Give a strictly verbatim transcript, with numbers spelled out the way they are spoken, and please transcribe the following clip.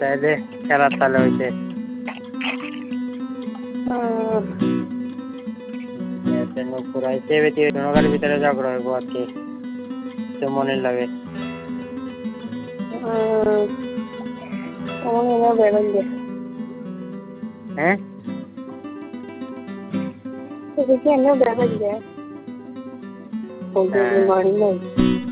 তাইলে খেলার তালে হইছে ঘুরাইছে নগার ভিতরে ঝগড়া হইব আর কি তো মনে লাগে হ্যাঁ দেখি আমিও বেড়াবেন যায় মর্নিং